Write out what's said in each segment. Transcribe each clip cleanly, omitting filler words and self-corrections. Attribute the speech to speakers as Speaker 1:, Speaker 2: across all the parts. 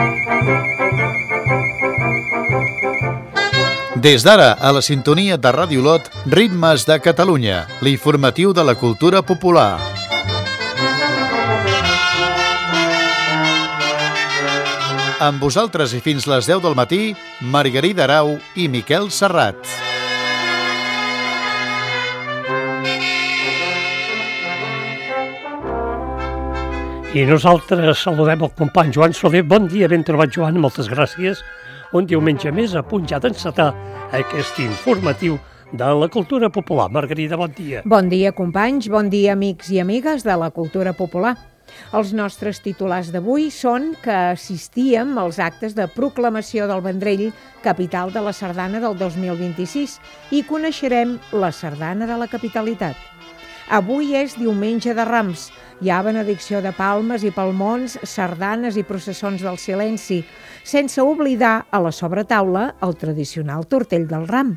Speaker 1: Des d'ara, a la sintonia de Ràdio Lot, Ritmes de Catalunya, l'informatiu de la cultura popular. Amb vosaltres i fins les 10 del matí, Margarida Arau i Miquel Serrat.
Speaker 2: I nosaltres saludem el company Joan Soler. Bon dia, ben trobat, Joan, moltes gràcies. Un diumenge més a punt ja d'encetar aquest informatiu de la cultura popular. Margarida, bon dia.
Speaker 3: Bon dia, companys, bon dia, amics i amigues de la cultura popular. Els nostres titulars d'avui són que assistíem als actes de proclamació del Vendrell, capital de la sardana del 2026, i coneixerem la sardana de la capitalitat. Avui és diumenge de Rams. Hi ha benedicció de palmes i palmons, sardanes i processons del silenci, sense oblidar a la sobretaula el tradicional tortell del ram.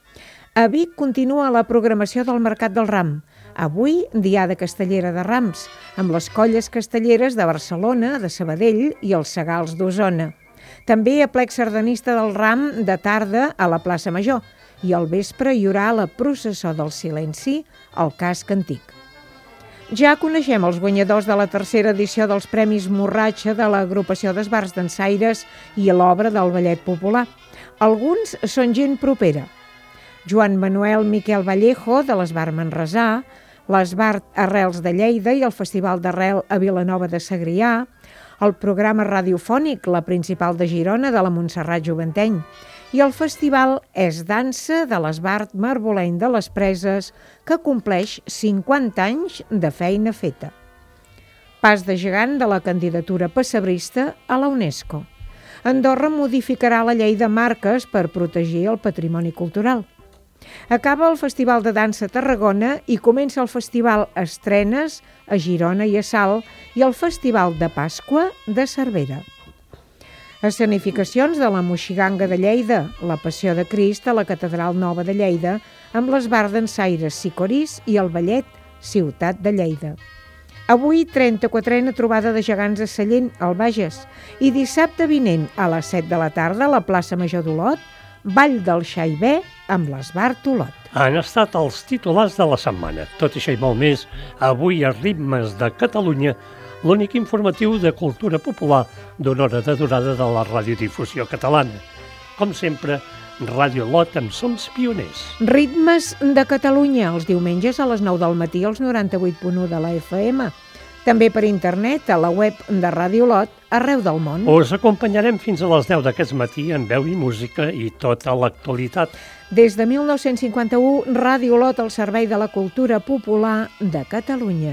Speaker 3: A Vic continua la programació del Mercat del Ram. Avui, Diada Castellera de Rams, amb les colles castelleres de Barcelona, de Sabadell i els Segals d'Osona. També aplec sardanista del Ram de tarda a la plaça Major i al vespre hi haurà la processó del silenci al casc antic. Ja coneixem els guanyadors de la tercera edició dels Premis Morratxa de l'agrupació d'esbarts dansaires i l'obra del ballet popular. Alguns són gent propera. Joan Manuel Miquel Vallejo, de l'Esbart Manresà, l'Esbart Arrels de Lleida i el Festival d'Arrel a Vilanova de Segrià, el programa radiofònic La Principal de Girona de la Montserrat Joventeny i el Festival És Dansa de l'Esbart Marboleny de les Preses, que compleix 50 anys de feina feta. Pas de gegant de la candidatura pessebrista a la UNESCO. Andorra modificarà la llei de marques per protegir el patrimoni cultural. Acaba el Festival de Dansa a Tarragona i comença el Festival Estrenes a Girona i a Salt i el Festival de Pasqua de Cervera. Escenificacions de la Moixiganga de Lleida, la Passió de Crist a la Catedral Nova de Lleida, amb l'Esbart dansaires Sicorís i el ballet Ciutat de Lleida. Avui, 34a trobada de gegants a Sallent, al Bages, i dissabte vinent a les 7 de la tarda a la plaça Major d'Olot, Ball del Xaibé amb l'Esbart Olot.
Speaker 2: Han estat els titulars de la setmana. Tot això i molt més, avui a Ritmes de Catalunya, l'únic informatiu de cultura popular d'una hora de durada de la radiodifusió catalana. Com sempre, Ràdio Lot en som pioners.
Speaker 3: Ritmes de Catalunya, els diumenges a les 9 del matí als 98.1 de la FM. També per internet a la web de Ràdio Lot arreu del món.
Speaker 2: Us acompanyarem fins a les 10 d'aquest matí en veu i música i tota l'actualitat.
Speaker 3: Des de 1951, Ràdio Lot al servei de la cultura popular de Catalunya.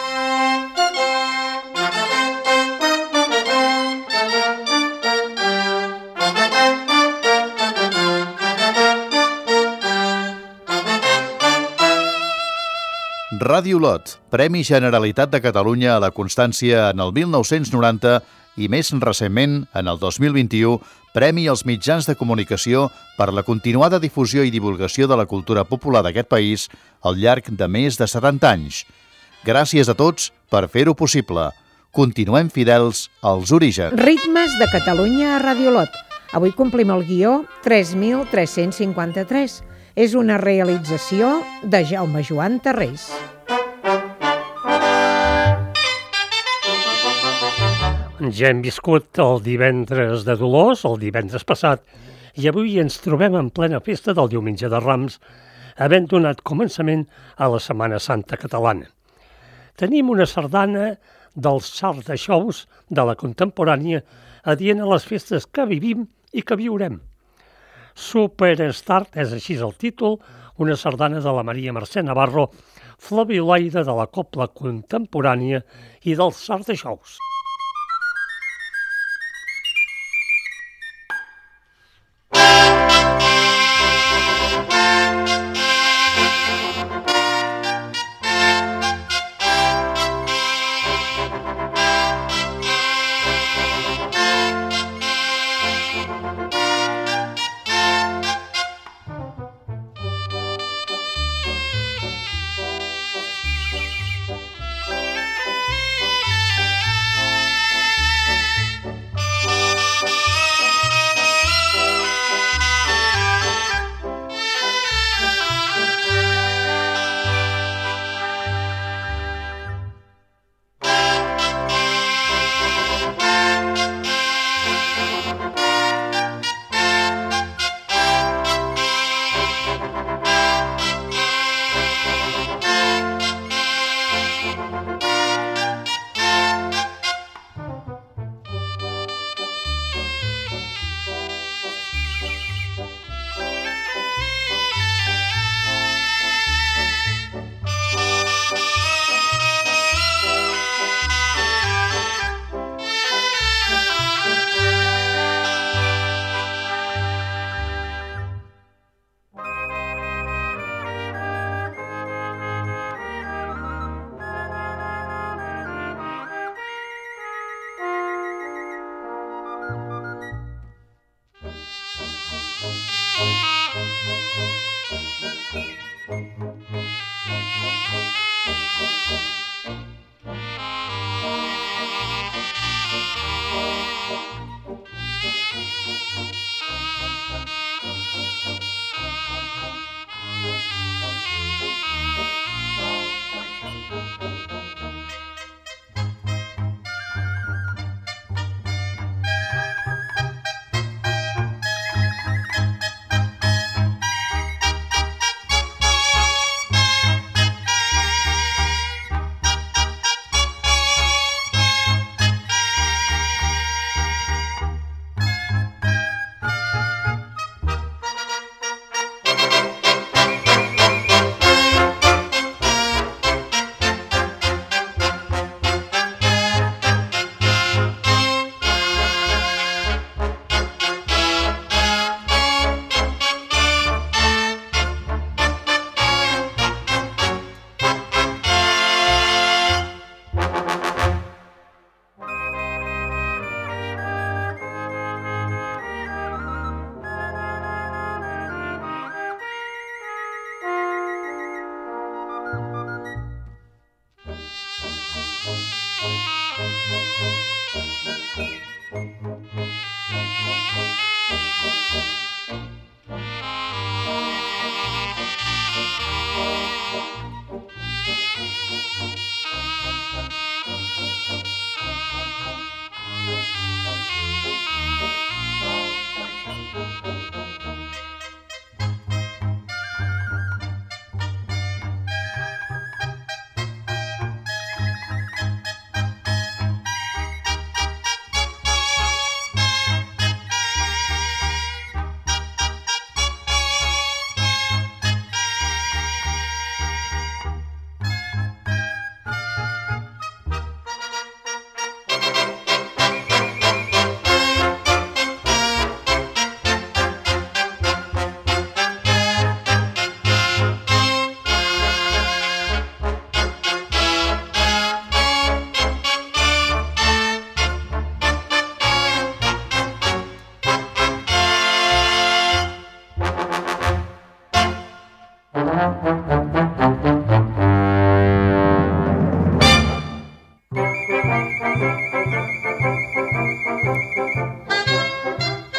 Speaker 1: Ràdio Lot, Premi Generalitat de Catalunya a la Constància en el 1990 i més recentment, en el 2021, Premi als mitjans de comunicació per la continuada difusió i divulgació de la cultura popular d'aquest país al llarg de més de 70 anys. Gràcies a tots per fer-ho possible. Continuem fidels als orígens.
Speaker 3: Ritmes de Catalunya a Ràdio Lot. Avui complim el guió 3353. És una realització de Jaume Joan Tarrés.
Speaker 2: Ja hem viscut el divendres de Dolors, el divendres passat, i avui ens trobem en plena festa del diumenge de Rams, havent donat començament a la Setmana Santa catalana. Tenim una sardana dels Sardaixous de la contemporània adient a les festes que vivim i que viurem. Superstar, és així el títol, una sardana de la Maria Mercè Navarro, flabiolaire de la cobla contemporània i dels Sardaixous.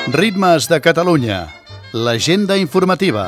Speaker 1: Ritmes de Catalunya, l'agenda informativa.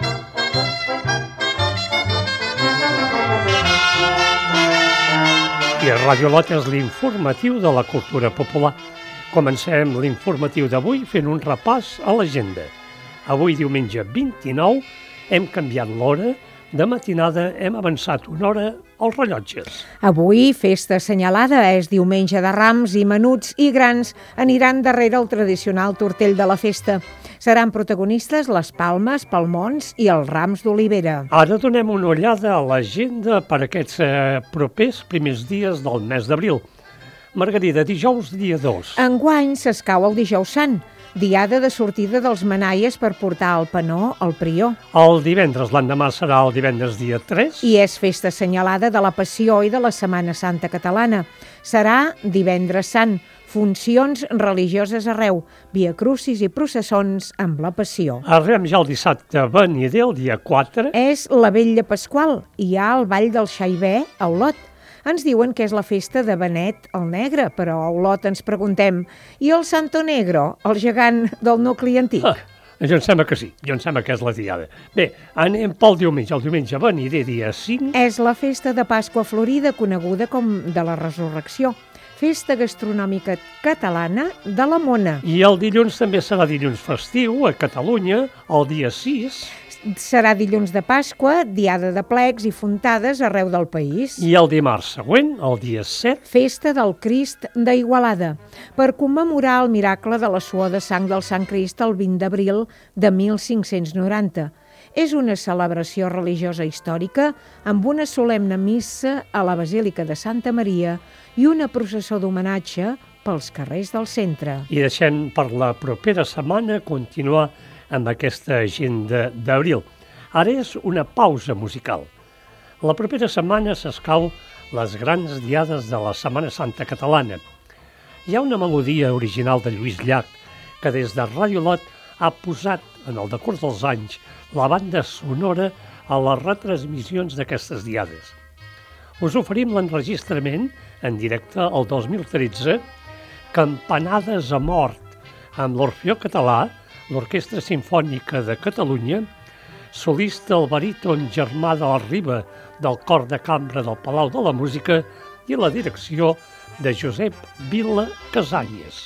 Speaker 2: I Ràdio Lot és l'informatiu de la cultura popular. Comencem l'informatiu d'avui fent un repàs a l'agenda. Avui, diumenge 29, hem canviat l'hora. De matinada hem avançat una hora als rellotges.
Speaker 3: Avui, festa assenyalada, és diumenge de Rams i menuts i grans aniran darrere el tradicional tortell de la festa. Seran protagonistes les palmes, palmons i els rams d'olivera.
Speaker 2: Ara donem una ullada a l'agenda per aquests propers primers dies del mes d'abril. Margarida, dijous, dia 2.
Speaker 3: Enguany s'escau el dijous sant, diada de sortida dels manaies per portar el panó al prior.
Speaker 2: El divendres, l'endemà serà el divendres dia 3.
Speaker 3: I és festa assenyalada de la Passió i de la Setmana Santa catalana. Serà divendres sant, funcions religioses arreu, viacrucis i processons amb la Passió.
Speaker 2: Arribem ja el dissabte venider, el dia 4.
Speaker 3: És la Vetlla Pasqual i hi ha el ball del Xaibè a Olot. Ens diuen que és la festa de Benet el Negre, però a Olot ens preguntem, i el Santo Negro, el gegant del nucli antic?
Speaker 2: Jo em sembla que sí, jo em sembla que és la diada. Bé, anem pel diumenge, el diumenge venider, dia 5.
Speaker 3: És la festa de Pasqua Florida, coneguda com de la Resurrecció. Festa gastronòmica catalana de la Mona.
Speaker 2: I el dilluns també serà dilluns festiu a Catalunya, el dia 6.
Speaker 3: Serà dilluns de Pasqua, diada de plecs i fontades arreu del país.
Speaker 2: I el dimarts següent, el dia 7.
Speaker 3: Festa del Crist d'Igualada, per commemorar el miracle de la suor de sang del Sant Crist el 20 d'abril de 1590. És una celebració religiosa històrica amb una solemne missa a la Basílica de Santa Maria i una processó d'homenatge pels carrers del centre.
Speaker 2: I deixem per la propera setmana continuar amb aquesta agenda d'abril. Ara és una pausa musical. La propera setmana s'escau les grans diades de la Setmana Santa catalana. Hi ha una melodia original de Lluís Llach que des de Ràdio Lot ha posat en el decurs dels anys la banda sonora a les retransmissions d'aquestes diades. Us oferim l'enregistrament en directe el 2013, Campanades a mort, amb l'Orfeó Català, l'Orquestra Simfònica de Catalunya, solista el baríton Germà de la Riba del Cor de Cambra del Palau de la Música i la direcció de Josep Vila Casanyes.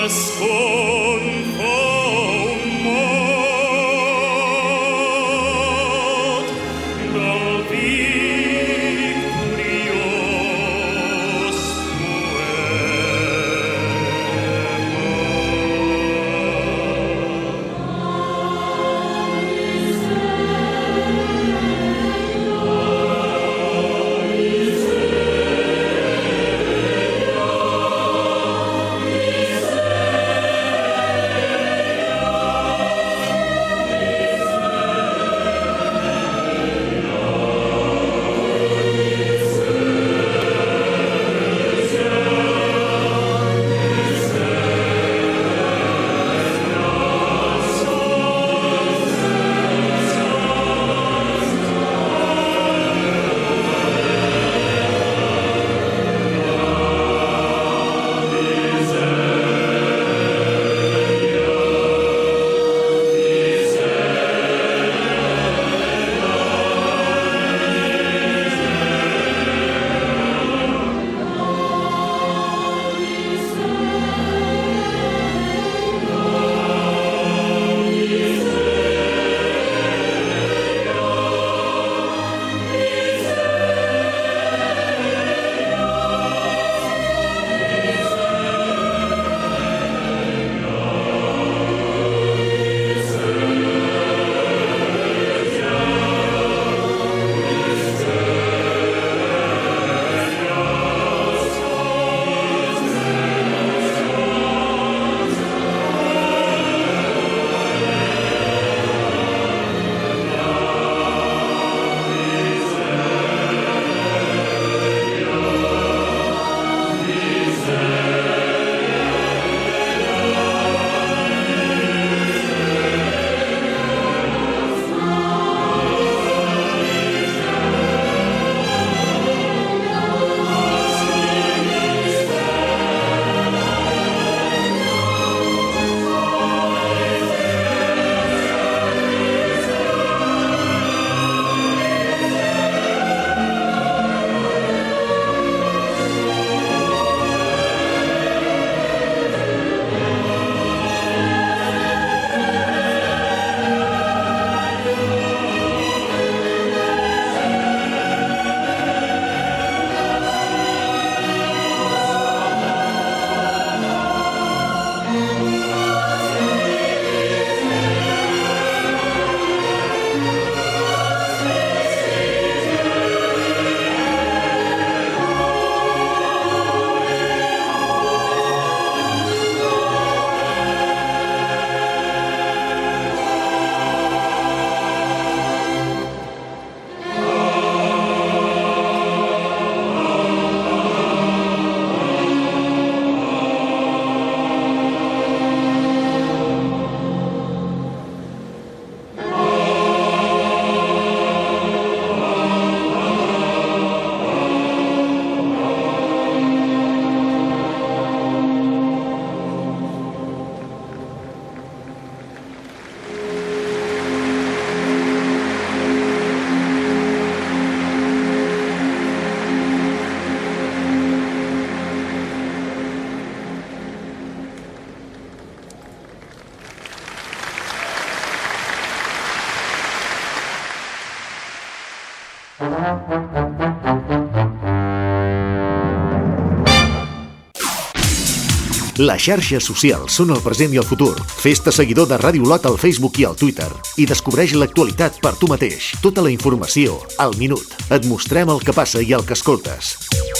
Speaker 4: Les xarxes socials són el present i el futur. Fes-te seguidor de Ràdio Lot al Facebook i al Twitter i descobreix l'actualitat per tu mateix. Tota la informació, al minut. Et mostrem el que passa i el que escoltes.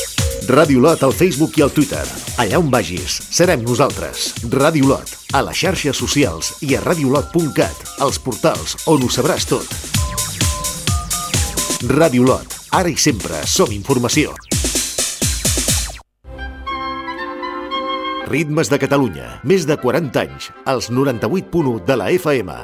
Speaker 4: Ràdio Lot al Facebook i al Twitter. Allà on vagis, serem nosaltres. Ràdio Lot, a les xarxes socials i a radiolot.cat, els portals on ho sabràs tot. Ràdio Lot, ara i sempre som informació. Ritmes de Catalunya, més de 40 anys, als 98.1 de la FM.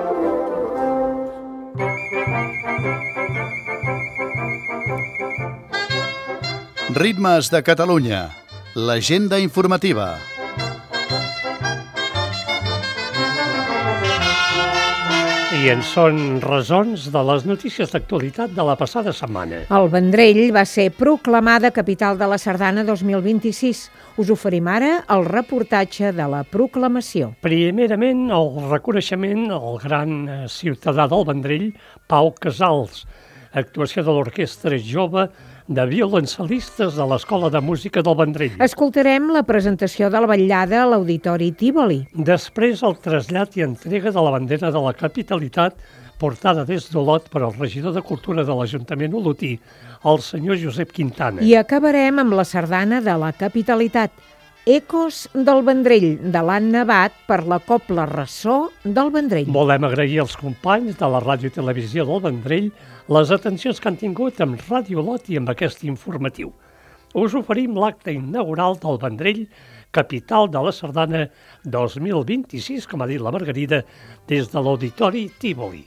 Speaker 1: Ritmes de Catalunya, l'agenda informativa.
Speaker 2: I I en són resons de les notícies d'actualitat de la passada setmana.
Speaker 3: El Vendrell va ser proclamada capital de la Sardana 2026. Us oferim ara el reportatge de la proclamació.
Speaker 2: Primerament, el reconeixement al gran ciutadà del Vendrell, Pau Casals, actuació de l'Orquestra Jove de violoncel·listes de l'Escola de Música del Vendrell.
Speaker 3: Escoltarem la presentació de la vetllada a l'Auditori Tívoli.
Speaker 2: Després, el trasllat i entrega de la bandera de la capitalitat portada des d'Olot per al regidor de Cultura de l'Ajuntament olotí, el senyor Josep Quintana.
Speaker 3: I acabarem amb la sardana de la capitalitat, Ecos del Vendrell, de l'Anna Abad per la Cobla Ressò del Vendrell.
Speaker 2: Volem agrair als companys de la Ràdio i Televisió del Vendrell les atencions que han tingut amb Ràdio Olot i amb aquest informatiu. Us oferim l'acte inaugural del Vendrell, capital de la Sardana 2026, com ha dit la Margarida, des de l'Auditori Tívoli.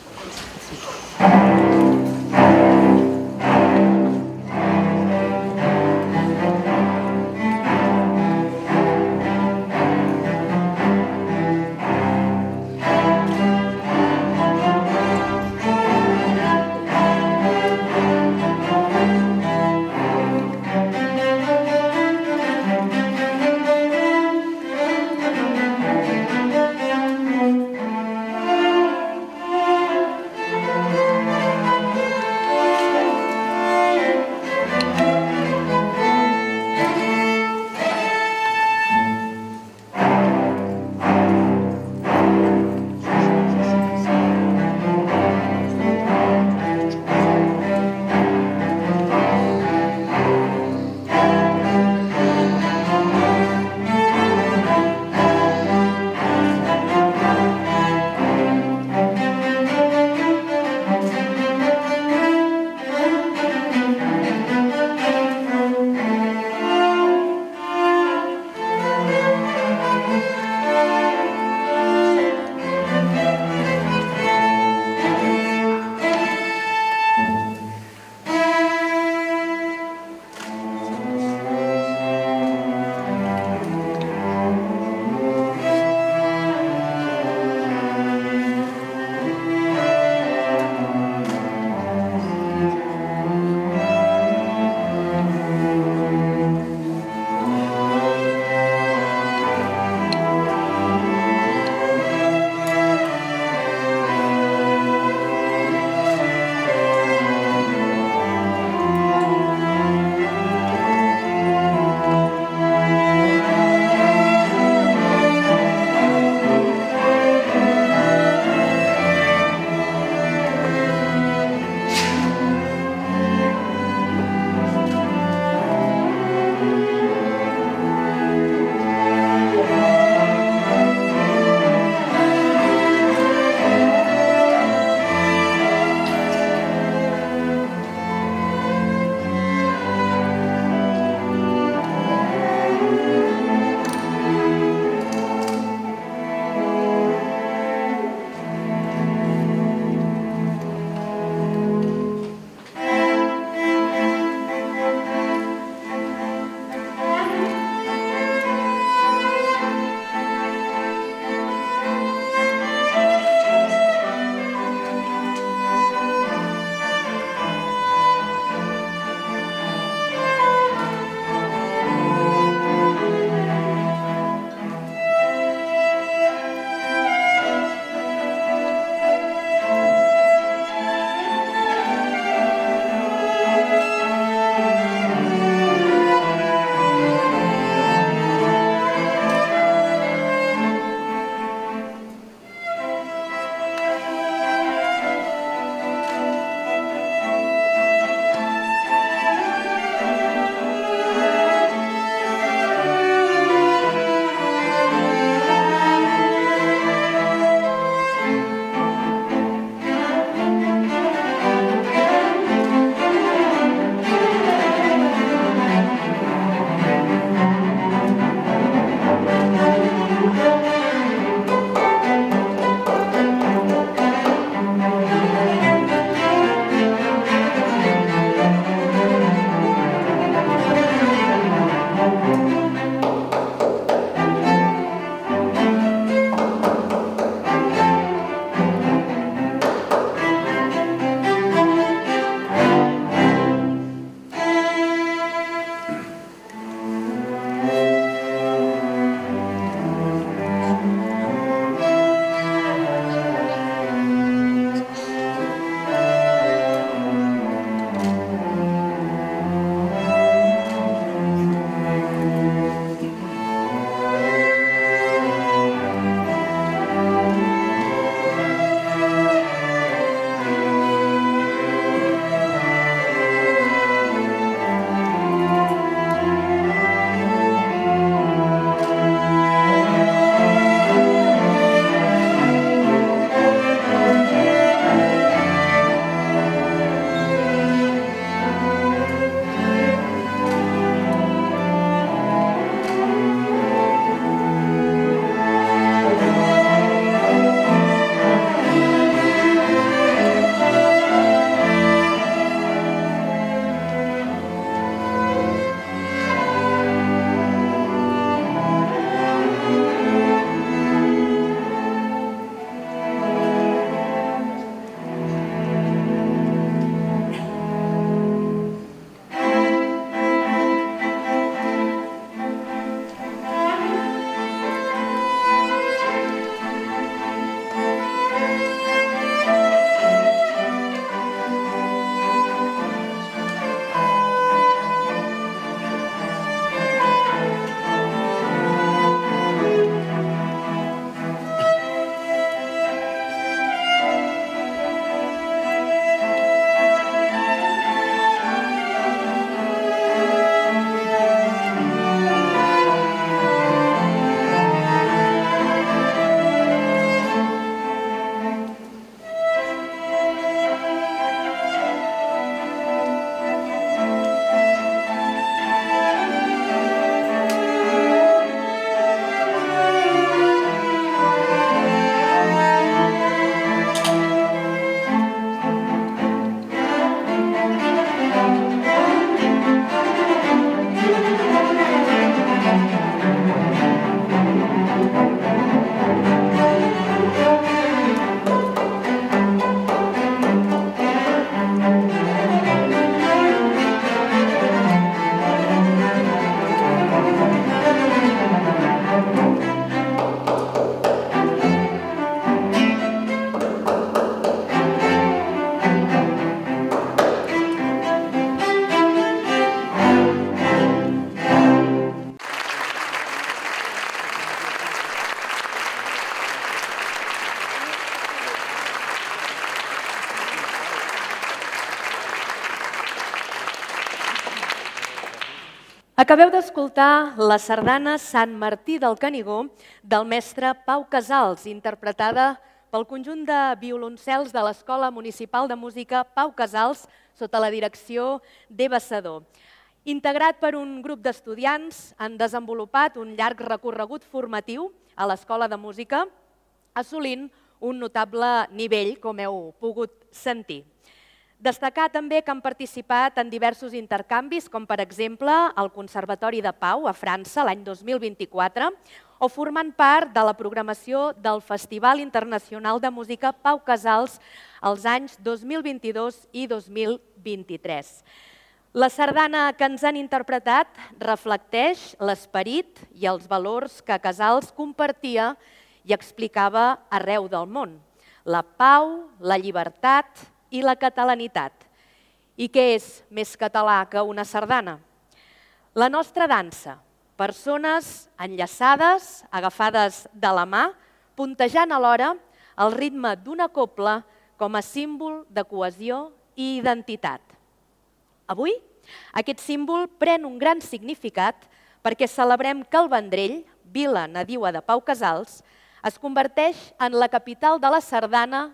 Speaker 5: Acabeu d'escoltar la sardana Sant Martí del Canigó del mestre Pau Casals, interpretada pel conjunt de violoncels de l'Escola Municipal de Música Pau Casals sota la direcció d'Eva Sedó. Integrat per un grup d'estudiants, han desenvolupat un llarg recorregut formatiu a l'Escola de Música, assolint un notable nivell, com heu pogut sentir. Destacar també que han participat en diversos intercanvis, com per exemple al Conservatori de Pau a França l'any 2024, o formant part de la programació del Festival Internacional de Música Pau Casals els anys 2022 i 2023. La sardana que ens han interpretat reflecteix l'esperit i els valors que Casals compartia i explicava arreu del món: la pau, la llibertat i la catalanitat. I què és més català que una sardana? La nostra dansa, persones enllaçades, agafades de la mà, puntejant alhora el ritme d'una cobla com a símbol de cohesió i identitat. Avui, aquest símbol pren un gran significat perquè celebrem que el Vendrell, vila nadiua de Pau Casals, es converteix en la capital de la sardana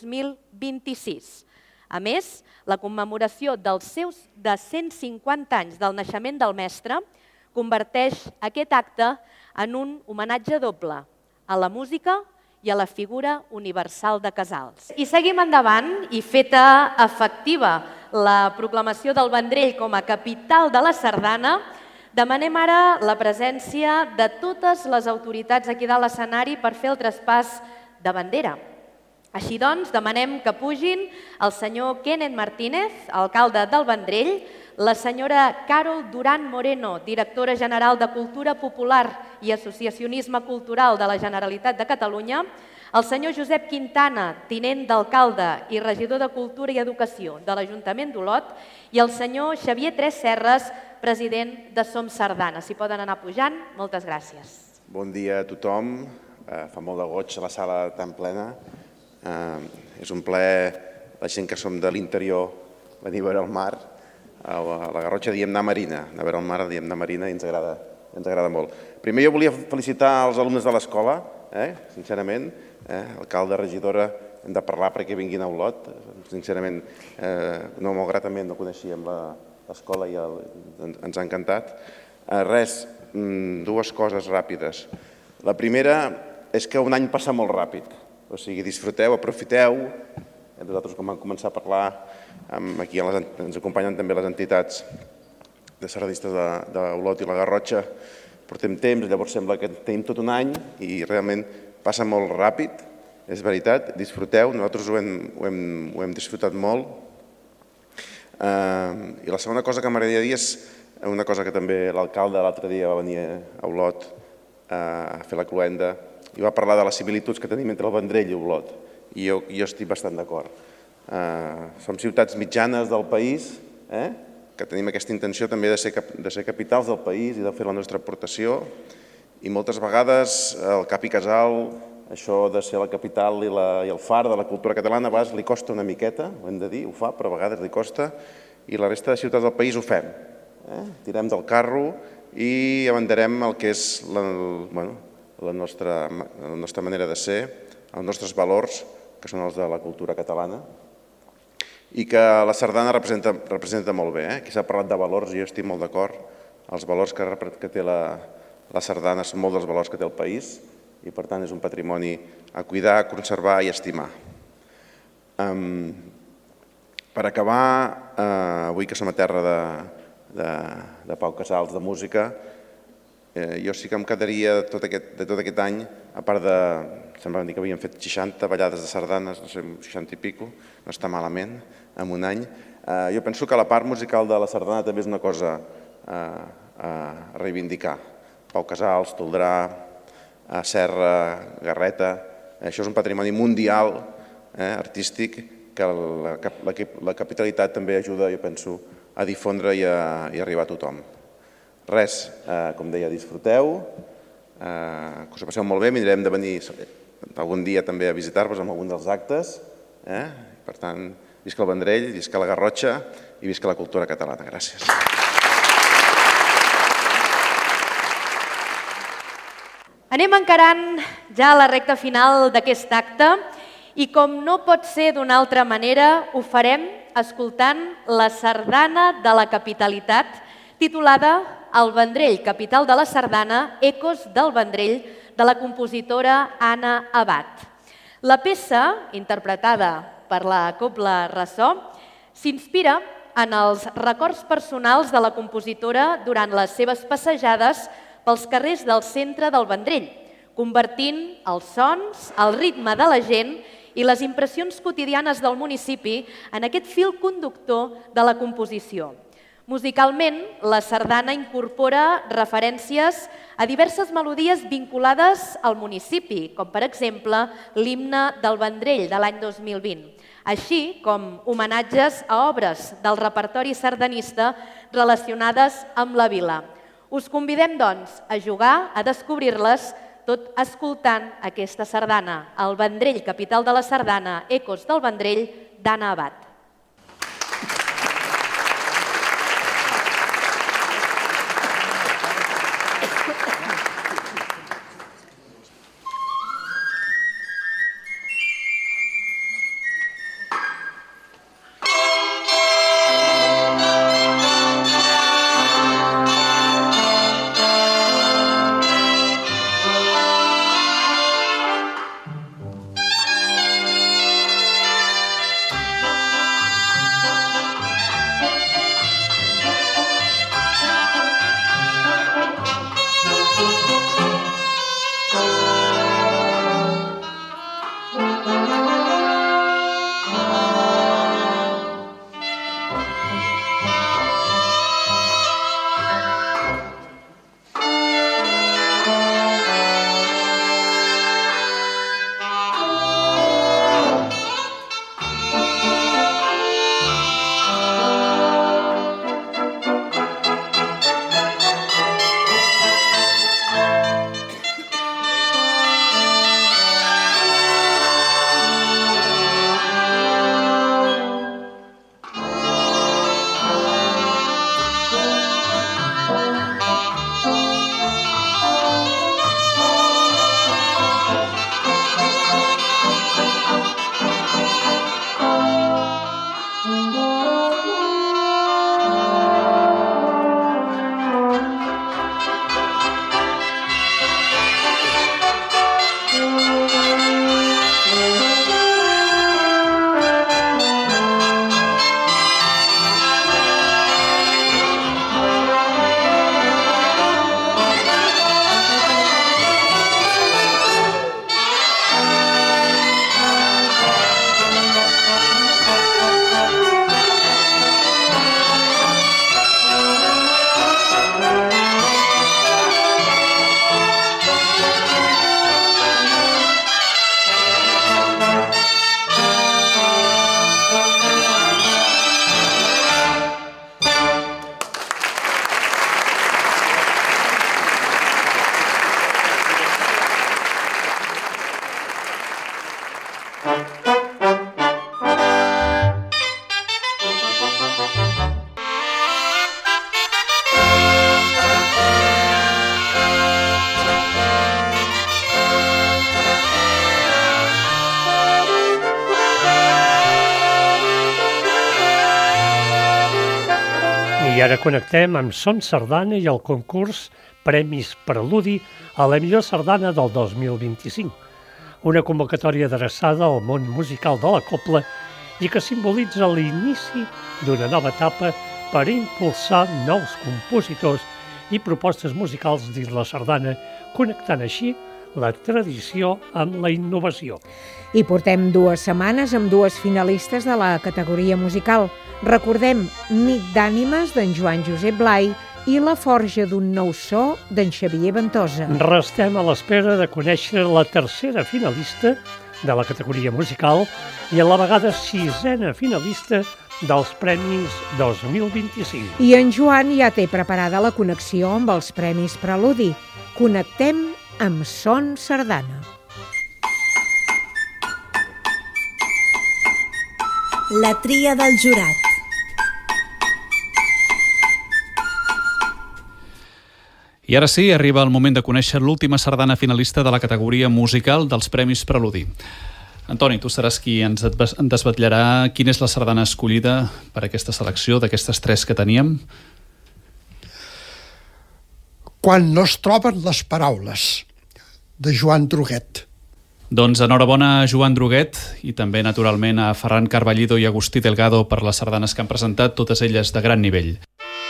Speaker 5: 2026. A més, la commemoració dels seus de 150 anys del naixement del mestre converteix aquest acte en un homenatge doble a la música i a la figura universal de Casals. I seguim endavant, i feta efectiva la proclamació del Vendrell com a capital de la sardana, demanem ara la presència de totes les autoritats aquí dalt l'escenari per fer el traspàs de bandera. Així doncs, demanem que pugin el senyor Kenneth Martínez, alcalde del Vendrell, la senyora Carol Duran Moreno, directora general de Cultura Popular i Associacionisme Cultural de la Generalitat de Catalunya, el senyor Josep Quintana, tinent d'alcalde i regidor de Cultura i Educació de l'Ajuntament d'Olot, i el senyor Xavier Tres Serres, president de Som Sardana. Si poden anar pujant, moltes gràcies.
Speaker 6: Bon dia a tothom. Fa molt de goig la sala tan plena. És un plaer, la gent que som de l'interior, venir a veure el mar. A la Garrotxa diem anar marina, a veure el mar diem anar marina i ens agrada molt. Primer jo volia felicitar els alumnes de l'escola, sincerament, alcalde, regidora, hem de parlar perquè vinguin a Olot. Sincerament, molt gratament no coneixíem l'escola i ens ha encantat. Res, dues coses ràpides. La primera és que un any passa molt ràpid, o sigui, disfruteu, aprofiteu. Nosaltres, quan vam començar a parlar, aquí ens acompanyen també les entitats de sardistes d'Olot i la Garrotxa, portem temps, llavors sembla que tenim tot un any i realment passa molt ràpid, és veritat, disfruteu, nosaltres ho hem disfrutat molt. I la segona cosa que m'agradaria dir és una cosa que també l'alcalde l'altre dia va venir a Olot a fer la cloenda i va parlar de les similituds que tenim entre el Vendrell i Olot, i jo estic bastant d'acord. Som ciutats mitjanes del país, que tenim aquesta intenció també de ser capitals del país i de fer la nostra aportació, i moltes vegades el cap i casal, això de ser la capital i el far de la cultura catalana, a vegades li costa una miqueta, ho hem de dir, ho fa, però a vegades li costa, i la resta de ciutats del país ho fem. Tirem del carro i abanderem el que és la nostra manera de ser, els nostres valors, que són els de la cultura catalana, i que la sardana representa molt bé. Aquí s'ha parlat de valors i jo estic molt d'acord. Els valors que té la sardana són molts dels valors que té el país, i per tant és un patrimoni a cuidar, a conservar i a estimar. Per acabar, avui que som a terra de Pau Casals, de música, jo sí que em quedaria de tot aquest any, a part de, semblava dir que havíem fet 60 ballades de sardanes, no sé, 60 i pico, no està malament, en un any. Jo penso que la part musical de la sardana també és una cosa a reivindicar. Pau Casals, Toldrà, Serra, Garreta, això és un patrimoni mundial, artístic, que la capitalitat també ajuda, jo penso, a difondre i a arribar a tothom. Res, com deia, disfruteu, que us ho passeu molt bé, mirarem de venir algun dia també a visitar-vos en algun dels actes. Per tant, visca el Vendrell, visca la Garrotxa i visca la cultura catalana. Gràcies.
Speaker 5: Anem encarant ja la recta final d'aquest acte i com no pot ser d'una altra manera, ho farem escoltant la sardana de la capitalitat titulada El Vendrell, capital de la sardana, Ecos del Vendrell, de la compositora Anna Abad. La peça, interpretada per la Cobla Ressò, s'inspira en els records personals de la compositora durant les seves passejades pels carrers del centre del Vendrell, convertint els sons, el ritme de la gent i les impressions quotidianes del municipi en aquest fil conductor de la composició. Musicalment, la sardana incorpora referències a diverses melodies vinculades al municipi, com per exemple l'himne del Vendrell de l'any 2020, així com homenatges a obres del repertori sardanista relacionades amb la vila. Us convidem, doncs, a jugar, a descobrir-les, tot escoltant aquesta sardana, El Vendrell, capital de la sardana, Ecos del Vendrell, d'Anna Abad.
Speaker 2: I ara connectem amb Son Sardana i el concurs Premis Preludi a la millor sardana del 2025, una convocatòria adreçada al món musical de la cobla i que simbolitza l'inici d'una nova etapa per impulsar nous compositors i propostes musicals dins la sardana, connectant així la tradició amb la innovació.
Speaker 3: I portem 2 setmanes amb 2 finalistes de la categoria musical. Recordem Nit d'ànimes d'en Joan Josep Blai i La forja d'un nou so d'en Xavier Ventosa.
Speaker 2: Restem a l'espera de conèixer la tercera finalista de la categoria musical i a la vegada 6a finalista dels Premis 2025.
Speaker 3: I en Joan ja té preparada la connexió amb els Premis Preludi. Connectem amb Son Sardana.
Speaker 7: La tria del jurat.
Speaker 8: I ara sí, arriba el moment de conèixer l'última sardana finalista de la categoria musical dels Premis Preludi. Antoni, tu seràs qui ens desvetllarà quina és la sardana escollida per aquesta selecció d'aquestes 3 que teníem.
Speaker 9: Quan no es troben les paraules, de Joan Droguet.
Speaker 8: Doncs enhorabona a Joan Droguet i també, naturalment, a Ferran Carballido i Agustí Delgado per les sardanes que han presentat, totes elles de gran nivell.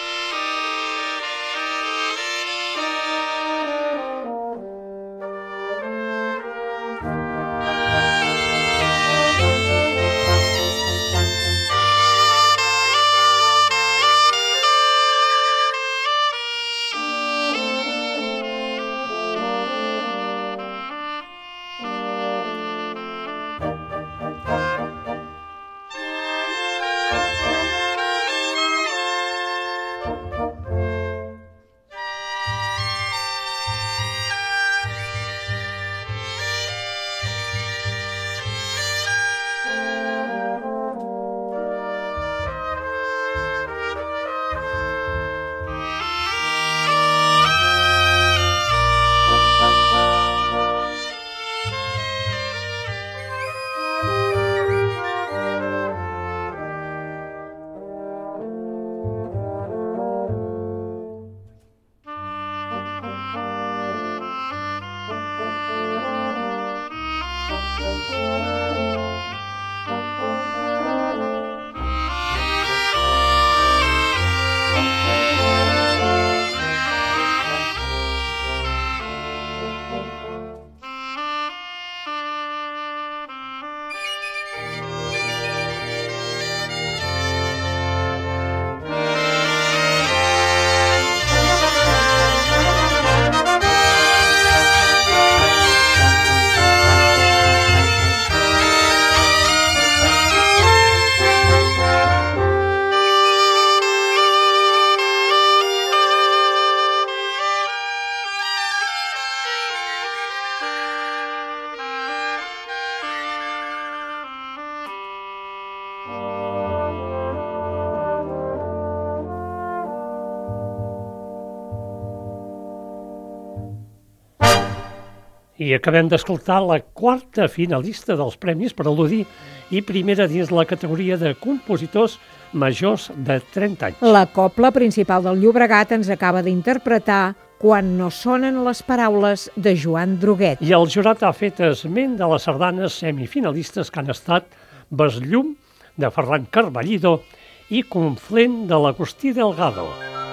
Speaker 2: I acabem d'escoltar la 4a finalista dels Premis Preludi i primera dins la categoria de compositors majors de 30 anys.
Speaker 3: La cobla principal del Llobregat ens acaba d'interpretar Quan no sonen les paraules, de Joan Droguet.
Speaker 2: I el jurat ha fet esment de les sardanes semifinalistes que han estat Besllum, de Ferran Carballido, i Conflent, de l'Agustí Delgado.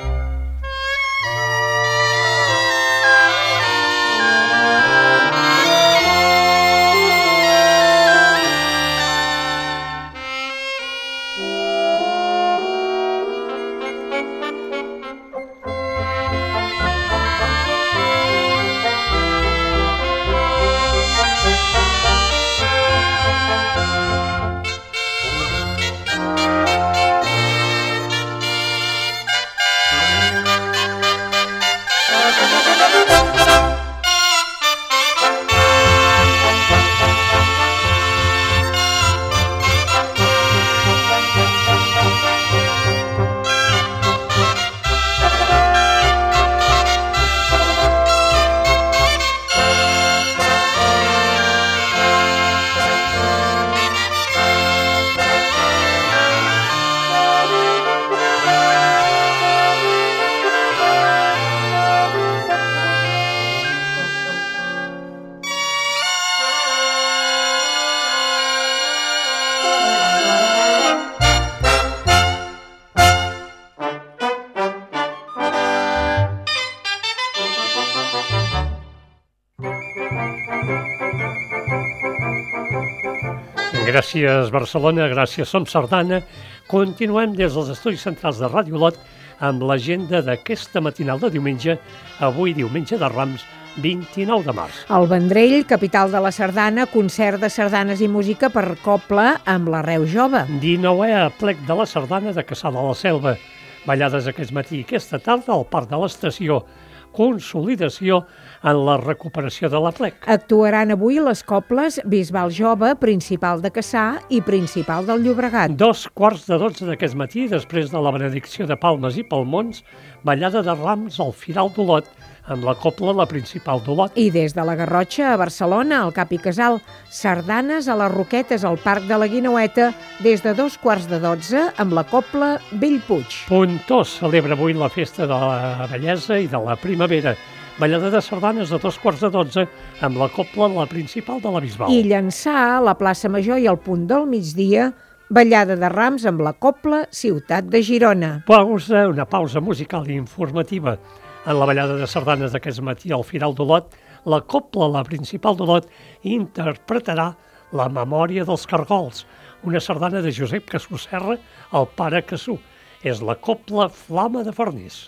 Speaker 2: Gràcies, Barcelona, gràcies, Som Sardana. Continuem des dels estudis centrals de Ràdio Olot amb l'agenda d'aquesta matinal de diumenge, avui diumenge de Rams, 29 de març.
Speaker 3: Al Vendrell, capital de la sardana, concert de sardanes i música per cobla amb l'Arreu Jove.
Speaker 2: 19è plec de la sardana de Cassà de la Selva. Ballades aquest matí i aquesta tarda al Parc de l'Estació. Consolidació en la recuperació de la plec.
Speaker 3: Actuaran avui les cobles Bisbal Jove, Principal de Cassà i Principal del Llobregat.
Speaker 2: 2:45 d'aquest matí, després de la benedicció de palmes i palmons, ballada de rams al Firal d'Olot amb la cobla La Principal d'Olot.
Speaker 3: I des de la Garrotxa a Barcelona, al Cap i Casal, sardanes a les Roquetes al Parc de la Guineueta des de 2:15 amb la cobla Bellpuig.
Speaker 2: Pontós celebra avui la festa de la bellesa i de la primavera. Ballada de sardanes a 2:15 amb la cobla La Principal de la Bisbal.
Speaker 3: I Llançà, a la plaça Major i al punt del migdia, ballada de rams amb la cobla Ciutat de Girona.
Speaker 2: Una pausa musical i informativa. En la ballada de sardanes d'aquest matí al Firal d'Olot, la cobla La Principal d'Olot interpretarà La Memòria dels Cargols, una sardana de Josep Cassú Serra, el pare Cassú. És la cobla Flama de Farnís.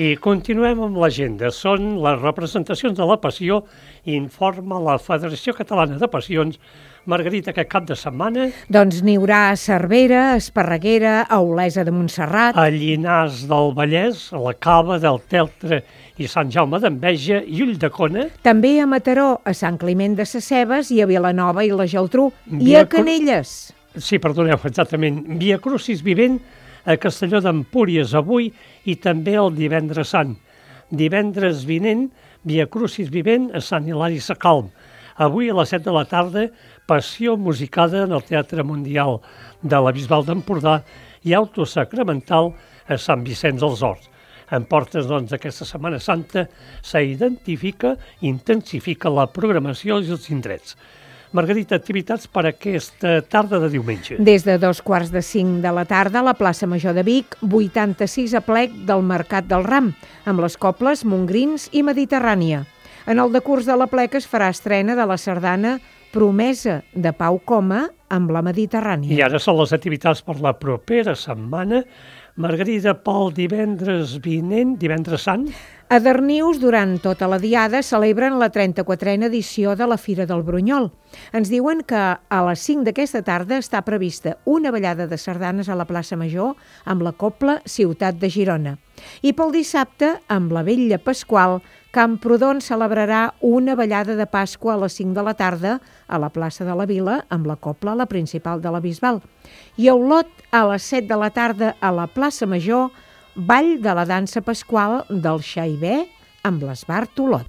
Speaker 2: I continuem amb l'agenda. Són les representacions de la Passió, informa la Federació Catalana de Passions. Margarita, aquest cap de setmana...
Speaker 3: Doncs n'hi haurà a Cervera, a Esparreguera, a Olesa de Montserrat...
Speaker 2: A Llinars del Vallès, a la Cava del Teltre i Sant Jaume d'Enveja i Ulldecona.
Speaker 3: També a Mataró, a Sant Climent de Sescebes i a Vilanova i la Geltrú. I a Canelles.
Speaker 2: Sí, perdoneu, exactament. Via Crucis Vivent a Castelló d'Empúries avui i també el Divendres Sant. Divendres vinent, Via Crucis Vivent a Sant Hilari Sacalm. Avui a les 7 de la tarda, Passió musicada en el Teatre Mundial de la Bisbal d'Empordà i Auto Sacramental a Sant Vicenç dels Horts. En portes, doncs, d'aquesta Setmana Santa s'identifica i intensifica la programació i els indrets. Margarita, activitats per aquesta tarda de diumenge.
Speaker 3: Des de 4:45 de la tarda a la plaça Major de Vic, 86 aplec del Mercat del Ram, amb les cobles Montgrins i Mediterrània. En el decurs de l'aplec es farà estrena de la sardana Promesa de Pau Coma amb la Mediterrània.
Speaker 2: I ara són les activitats per la propera setmana. Margarida, pel divendres vinent, divendres sant.
Speaker 3: A Darnius, durant tota la diada, celebren la 34a edició de la Fira del Brunyol. Ens diuen que a les 5 d'aquesta tarda està prevista una ballada de sardanes a la plaça Major amb la Cobla Ciutat de Girona. I pel dissabte, amb la Vetlla Pasqual, Camprodon celebrarà una ballada de Pasqua a les 5 de la tarda a la plaça de la Vila amb la Cobla, la principal de la Bisbal. I a Olot, a les 7 de la tarda a la plaça Major, ball de la dansa pasqual del Xaibé amb l'Esbart Olot.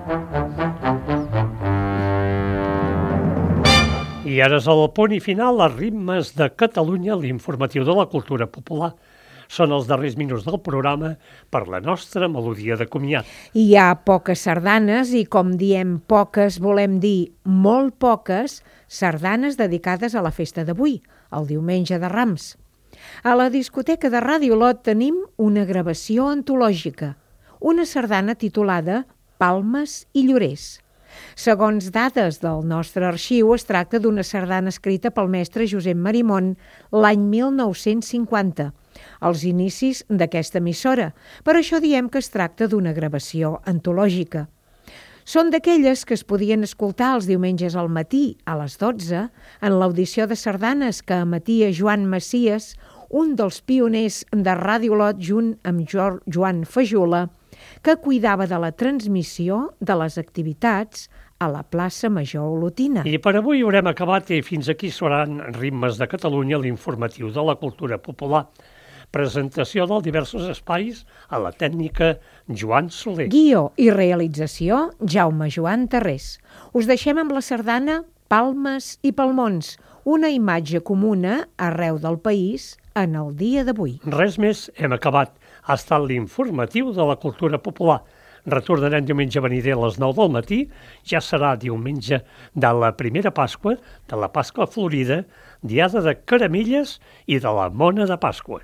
Speaker 2: I ara és el punt i final, les ritmes de Catalunya, l'informatiu de la cultura popular. Són els darrers minuts del programa per la nostra melodia de comiat.
Speaker 3: Hi ha poques sardanes i, com diem poques, volem dir molt poques sardanes dedicades a la festa d'avui, el diumenge de Rams. A la discoteca de Ràdio Olot tenim una gravació antològica, una sardana titulada Palmes i Llorers. Segons dades del nostre arxiu, es tracta d'una sardana escrita pel mestre Josep Marimon l'any 1950, als inicis d'aquesta emissora. Per això diem que es tracta d'una gravació antològica. Són d'aquelles que es podien escoltar els diumenges al matí, a les 12, en l'audició de sardanes que emetia Joan Macias, un dels pioners de Ràdio Olot junt amb Joan Fajula, que cuidava de la transmissió de les activitats a la plaça Major Olotina.
Speaker 2: I per avui haurem acabat i fins aquí seran Ritmes de Catalunya, l'informatiu de la cultura popular. Presentació dels diversos espais a la tècnica Joan Soler.
Speaker 3: Guió i realització Jaume Joan Tarrés. Us deixem amb la sardana Palmes i Palmons, una imatge comuna arreu del país en el dia d'avui.
Speaker 2: Res més, hem acabat. Ha estat l'informatiu de la cultura popular. Retornarem diumenge venider a les 9 del matí. Ja serà diumenge de la primera Pasqua, de la Pasqua Florida, diada de caramelles i de la mona de Pasqua.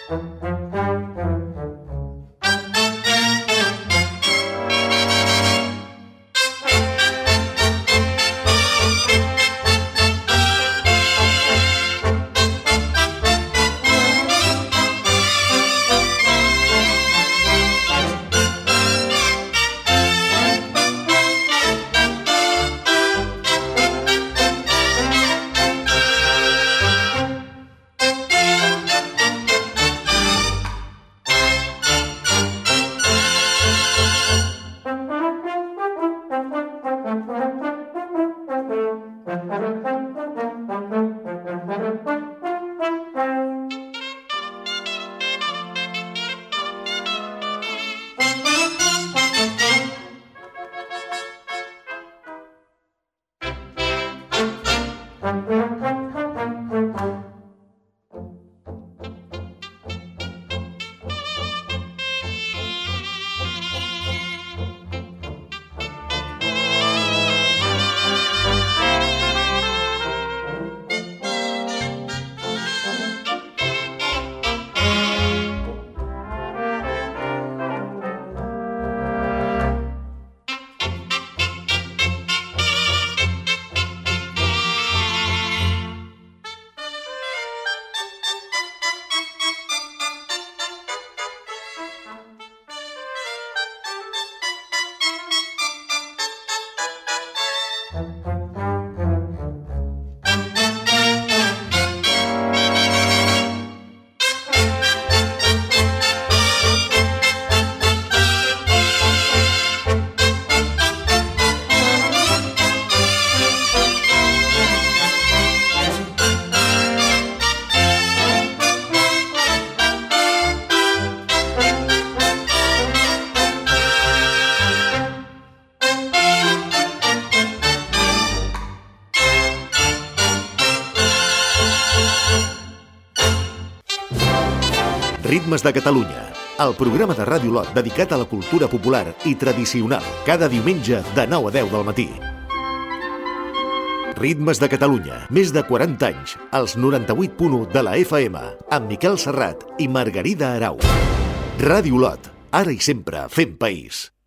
Speaker 4: Ritmes de Catalunya, el programa de Ràdio Lot dedicat a la cultura popular i tradicional, cada diumenge de 9 a 10 del matí. Ritmes de Catalunya, més de 40 anys, als 98.1 de la FM, amb Miquel Serrat i Margarida Arau. Ràdio Lot, ara i sempre fent país.